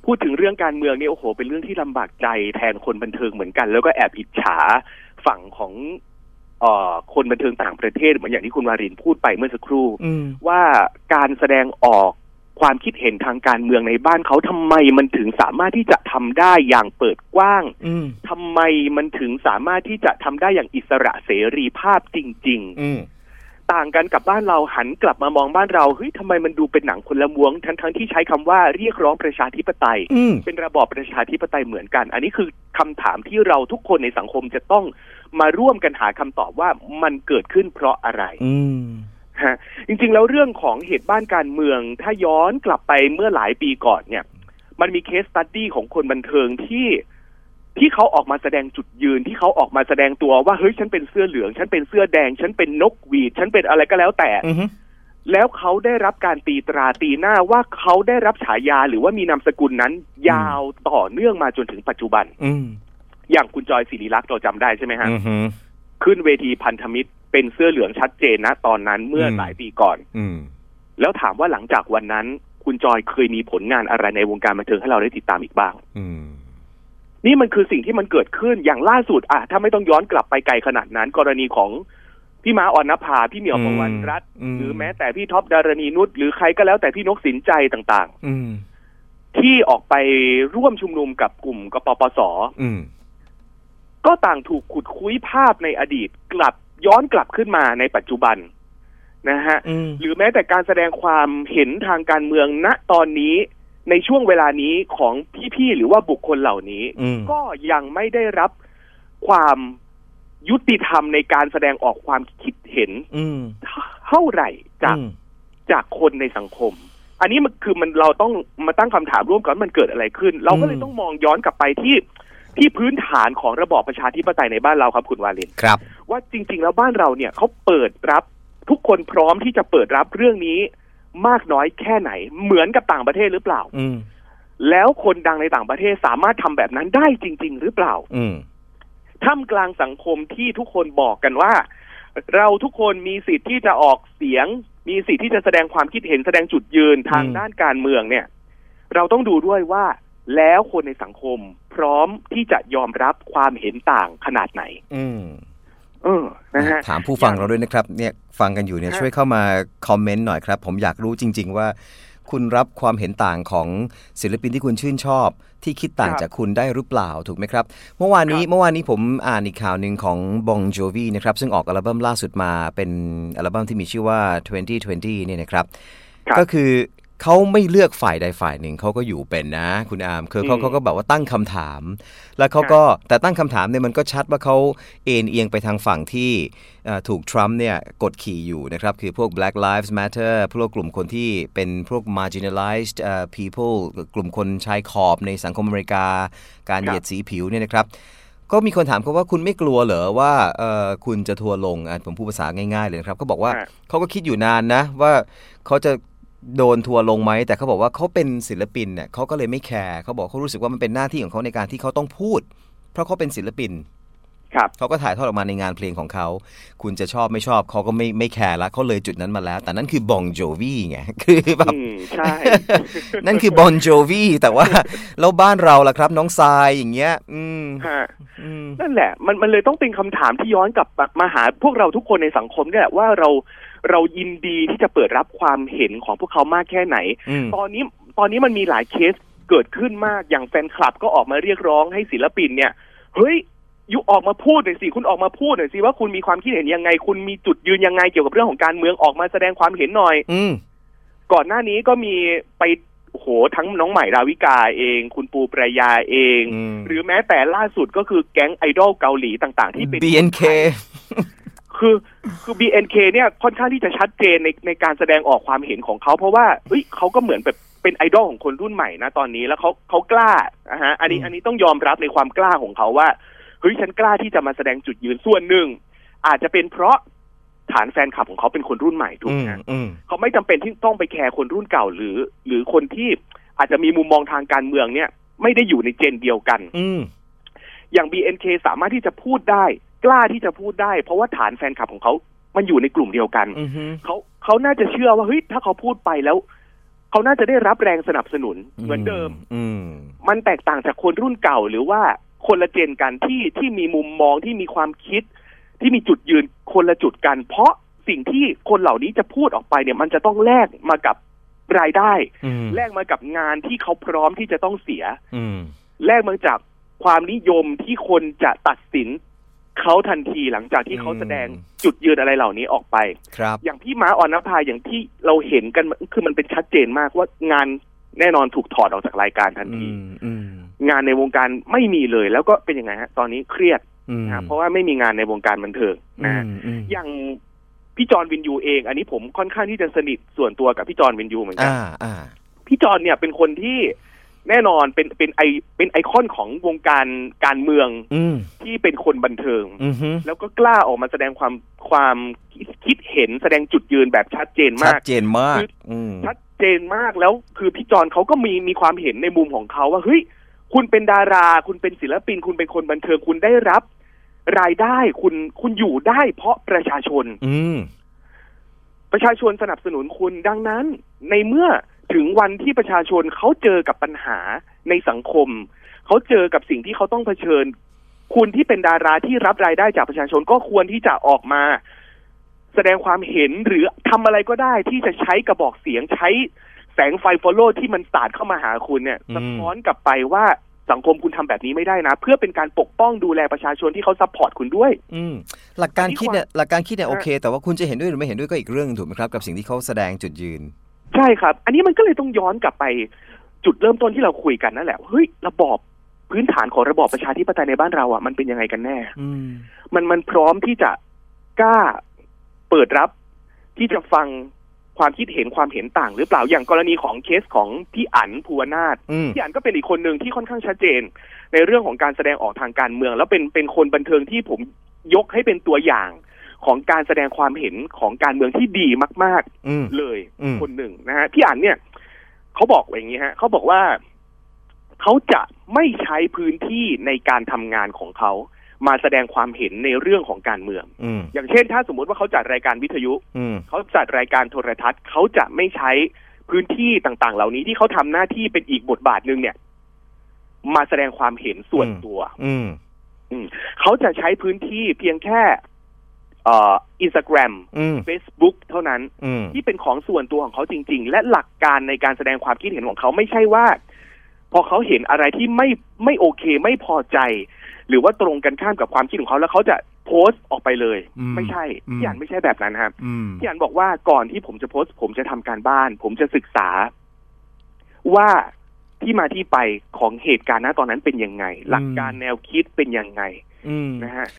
พูดถึงเรื่องการเมืองนี่โอ้โหเป็นเรื่องที่ลำบากใจแทนคนบันเทิงเหมือนกันแล้วก็แอบอิจฉาฝั่งของคนบันเทิงต่างประเทศเหมือนอย่างที่คุณวารินพูดไปเมื่อสักครู่ว่าการแสดงออกความคิดเห็นทางการเมืองในบ้านเขาทำไมมันถึงสามารถที่จะทำได้อย่างเปิดกว้างทำไมมันถึงสามารถที่จะทำได้อย่างอิสระเสรีภาพจริงๆต่างกันกับบ้านเราหันกลับมามองบ้านเราเฮ้ยทำไมมันดูเป็นหนังคนละม้วนทั้งที่ใช้คำว่าเรียกร้องประชาธิปไตยเป็นระบอบประชาธิปไตยเหมือนกันอันนี้คือคำถามที่เราทุกคนในสังคมจะต้องมาร่วมกันหาคำตอบว่ามันเกิดขึ้นเพราะอะไรจริงๆแล้วเรื่องของเหตุบ้านการเมืองถ้าย้อนกลับไปเมื่อหลายปีก่อนเนี่ยมันมีเคสสตั๊ดดี้ของคนบันเทิงที่เขาออกมาแสดงจุดยืนที่เขาออกมาแสดงตัวว่าเฮ้ยฉันเป็นเสื้อเหลืองฉันเป็นเสื้อแดงฉันเป็นนกหวีดฉันเป็นอะไรก็แล้วแต่แล้วเขาได้รับการตีตราตีหน้าว่าเขาได้รับฉายาหรือว่ามีนามสกุลนั้นยาวต่อเนื่องมาจนถึงปัจจุบันอย่างคุณจอยศิริลักษณ์เราจำได้ใช่ไหมฮะขึ้นเวทีพันธมิตรเป็นเสื้อเหลืองชัดเจนนะตอนนั้นเมื่อหลายปีก่อนแล้วถามว่าหลังจากวันนั้นคุณจอยเคยมีผลงานอะไรในวงการบันเทิงให้เราได้ติดตามอีกบ้างนี่มันคือสิ่งที่มันเกิดขึ้นอย่างล่าสุดถ้าไม่ต้องย้อนกลับไปไกลขนาดนั้นกรณีของพี่ม้าออนนภาพี่เหมียวประวันรัตน์หรือแม้แต่พี่ท็อปดารณีนุชหรือใครก็แล้วแต่พี่นกสินใจต่างๆที่ออกไปร่วมชุมนุมกับกลุ่มกปปสก็ต่างถูกขุดคุ้ยภาพในอดีตย้อนกลับขึ้นมาในปัจจุบันนะฮะหรือแม้แต่การแสดงความเห็นทางการเมืองณตอนนี้ในช่วงเวลานี้ของพี่ๆหรือว่าบุคคลเหล่านี้ก็ยังไม่ได้รับความยุติธรรมในการแสดงออกความคิดเห็นเท่าไหร่จากคนในสังคมอันนี้มันคือเราต้องมาตั้งคำถามร่วมกันมันเกิดอะไรขึ้นเราก็เลยต้องมองย้อนกลับไปที่พื้นฐานของระบอบประชาธิปไตยในบ้านเราครับคุณวาลินครับว่าจริงๆแล้วบ้านเราเนี่ยเขาเปิดรับทุกคนพร้อมที่จะเปิดรับเรื่องนี้มากน้อยแค่ไหนเหมือนกับต่างประเทศหรือเปล่าแล้วคนดังในต่างประเทศสามารถทำแบบนั้นได้จริงๆหรือเปล่าท่ามกลางสังคมที่ทุกคนบอกกันว่าเราทุกคนมีสิทธิ์ที่จะออกเสียงมีสิทธิ์ที่จะแสดงความคิดเห็นแสดงจุดยืนทางด้านการเมืองเนี่ยเราต้องดูด้วยว่าแล้วคนในสังคมพร้อมที่จะยอมรับความเห็นต่างขนาดไหนนะฮะถามผู้ฟังเราด้วยนะครับเนี่ยฟังกันอยู่เนี่ยช่วยเข้ามาคอมเมนต์หน่อยครับผมอยากรู้จริงๆว่าคุณรับความเห็นต่างของศิลปินที่คุณชื่นชอบที่คิดต่างจากคุณได้หรือเปล่าถูกไหมครับเมื่อวานนี้ผมอ่านอีกข่าวหนึ่งของ Bon Jovi นะครับซึ่งออกอัลบั้มล่าสุดมาเป็นอัลบั้มที่มีชื่อว่า 2020 เนี่ยนะครับก็คือเขาไม่เลือกฝ่ายใดฝ่ายหนึ่งเขาก็อยู่เป็นนะคุณอาร์มคือเขาก็แบบว่าตั้งคำถามแล้วเขาก็แต่ตั้งคำถามเนี่ยมันก็ชัดว่าเขาเอียงไปทางฝั่งที่ถูกทรัมป์เนี่ยกดขี่อยู่นะครับคือพวก Black Lives Matter พวกกลุ่มคนที่เป็นพวก marginalized people กลุ่มคนชายขอบในสังคมอเมริกาการเหยียดสีผิวเนี่ยนะครับก็มีคนถามเขาว่าคุณไม่กลัวเหรอว่าคุณจะทัวร์ลงผมพูดภาษาง่ายๆเลยนะครับเขาบอกว่าเขาก็คิดอยู่นานนะว่าเขาจะโดนทัวร์ลงไหมแต่เขาบอกว่าเขาเป็นศิลปินเนี่ยเขาก็เลยไม่แคร์เขาบอกเขารู้สึกว่ามันเป็นหน้าที่ของเขาในการที่เขาต้องพูดเพราะเขาเป็นศิลปินเขาก็ถ่ายทอดออกมาในงานเพลงของเขาคุณจะชอบไม่ชอบเขาก็ไม่แคร์ละเขาเลยจุดนั้นมาแล้วแต่นั่นคือบองโจวีไงคือแบบใช่นั่นคือบองโจวีแต่ว่าแล้วบ้านเราล่ะครับน้องทรายอย่างเงี้ยนั่นแหละมันเลยต้องเป็นคำถามที่ย้อนกลับมาหาพวกเราทุกคนในสังคมเนี่ยว่าเรายินดีที่จะเปิดรับความเห็นของพวกเขามากแค่ไหนตอนนี้มันมีหลายเคสเกิดขึ้นมากอย่างแฟนคลับก็ออกมาเรียกร้องให้ศิลปินเนี่ยเฮ้ยยุออกมาพูดหน่อยสิคุณออกมาพูดหน่อยสิว่าคุณมีความคิดเห็นยังไงคุณมีจุดยืนยังไงเกี่ยวกับเรื่องของการเมืองออกมาแสดงความเห็นหน่อยก่อนหน้านี้ก็มีไปโหทั้งน้องใหม่ดาวิกาเองคุณปูปรายาเองหรือแม้แต่ล่าสุดก็คือแก๊งไอดอลเกาหลีต่างๆที่เป็น BNK คือ BNK เนี่ยค่อนข้างที่จะชัดเจนในการแสดงออกความเห็นของเขาเพราะว่าเขาก็เหมือนแบบเป็นไอดอลของคนรุ่นใหม่นะตอนนี้แล้วเขากล้าฮะอันนี้ต้องยอมรับในความกล้าของเขาว่าเฮ้ยฉันกล้าที่จะมาแสดงจุดยืนส่วนหนึ่งอาจจะเป็นเพราะฐานแฟนคลับของเขาเป็นคนรุ่นใหม่ถูกไหมเขาไม่จำเป็นที่ต้องไปแคร์คนรุ่นเก่าหรือคนที่อาจจะมีมุมมองทางการเมืองเนี่ยไม่ได้อยู่ในเจนเดียวกันอย่าง BNK สามารถที่จะพูดได้กล้าที่จะพูดได้เพราะว่าฐานแฟนคลับของเขามันอยู่ในกลุ่มเดียวกันเขาน่าจะเชื่อว่าเฮ้ยถ้าเขาพูดไปแล้วเขาน่าจะได้รับแรงสนับสนุนเหมือนเดิมมันแตกต่างจากคนรุ่นเก่าหรือว่าคนละเจนกันที่มีมุมมองที่มีความคิดที่มีจุดยืนคนละจุดกันเพราะสิ่งที่คนเหล่านี้จะพูดออกไปเนี่ยมันจะต้องแลกมากับรายได้แลกมากับงานที่เขาพร้อมที่จะต้องเสียแลกมาจากความนิยมที่คนจะตัดสินเขาทันทีหลังจากที่เขาแสดงจุดยืนอะไรเหล่านี้ออกไปอย่างพี่ม้าออนนภาอย่างที่เราเห็นกันคือมันเป็นชัดเจนมากว่างานแน่นอนถูกถอดออกจากรายการทันทีงานในวงการไม่มีเลยแล้วก็เป็นยังไงฮะตอนนี้เครียดนะเพราะว่าไม่มีงานในวงการบันเทิงนะอย่างพี่จอห์นวินยูเองอันนี้ผมค่อนข้างที่จะสนิทส่วนตัวกับพี่จอห์นวินยูเหมือนกันพี่จอห์นเนี่ยเป็นคนที่แน่นอนเป็นไอคอนของวงการเมืองที่เป็นคนบันเทิงแล้วก็กล้าออกมาแสดงความคิดเห็นแสดงจุดยืนแบบชัดเจนมากชัดเจนมากแล้วคือพี่จอห์นเขาก็มีความเห็นในมุมของเขาว่าเฮ้ยคุณเป็นดาราคุณเป็นศิลปินคุณเป็นคนบันเทิงคุณได้รับรายได้คุณอยู่ได้เพราะประชาชนประชาชนสนับสนุนคุณดังนั้นในเมื่อถึงวันที่ประชาชนเขาเจอกับปัญหาในสังคมเขาเจอกับสิ่งที่เขาต้องเผชิญคุณที่เป็นดาราที่รับรายได้จากประชาชนก็ควรที่จะออกมาแสดงความเห็นหรือทำอะไรก็ได้ที่จะใช้กระบอกเสียงใช้แสงไฟฟอลโล่ที่มันสาดเข้ามาหาคุณเนี่ยสะท้อนกลับไปว่าสังคมคุณทำแบบนี้ไม่ได้นะเพื่อเป็นการปกป้องดูแลประชาชนที่เขาซัพพอร์ตคุณด้วยหลักการคิดเนี่ยโอเคแต่ว่าคุณจะเห็นด้วยหรือไม่เห็นด้วยก็อีกเรื่องถูกไหมครับกับสิ่งที่เขาแสดงจุดยืนใช่ครับอันนี้มันก็เลยต้องย้อนกลับไปจุดเริ่มต้นที่เราคุยกันนั่นแหละเฮ้ยระบอบพื้นฐานของระบอบประชาธิปไตยในบ้านเราอ่ะมันเป็นยังไงกันแน่มันพร้อมที่จะกล้าเปิดรับที่จะฟังความคิดเห็นความเห็นต่างหรือเปล่าอย่างกรณีของเคสของพี่อั๋นภูวนาถพี่อั๋นก็เป็นอีกคนหนึ่งที่ค่อนข้างชัดเจนในเรื่องของการแสดงออกทางการเมืองแล้วเป็นคนบันเทิงที่ผมยกให้เป็นตัวอย่างของการแสดงความเห็นของการเมืองที่ดีมากๆเลยคนหนึ่งนะฮะพี่อั๋นเนี่ยเขาบอกอย่างนี้ฮะเขาบอกว่าเขาจะไม่ใช้พื้นที่ในการทำงานของเขามาแสดงความเห็นในเรื่องของการเมืองอย่างเช่นถ้าสมมติว่าเขาจัดรายการวิทยุเขาจัดรายการโทรทัศน์เขาจะไม่ใช้พื้นที่ต่างๆเหล่านี้ที่เขาทำหน้าที่เป็นอีกบทบาทนึงเนี่ยมาแสดงความเห็นส่วนตัวเขาจะใช้พื้นที่เพียงแค่Instagram Facebook เท่านั้นที่เป็นของส่วนตัวของเขาจริงๆและหลักการในการแสดงความคิดเห็นของเขาไม่ใช่ว่าพอเขาเห็นอะไรที่ไม่โอเคไม่พอใจหรือว่าตรงกันข้ามกับความคิดของเขาแล้วเขาจะโพสต์ออกไปเลยไม่ใช่พี่อั๋นไม่ใช่แบบนั้นครับพี่อั๋นบอกว่าก่อนที่ผมจะโพสต์ผมจะทำการบ้านผมจะศึกษาว่าที่มาที่ไปของเหตุการณ์ณตอนนั้นเป็นยังไงหลักการแนวคิดเป็นยังไงนะฮะ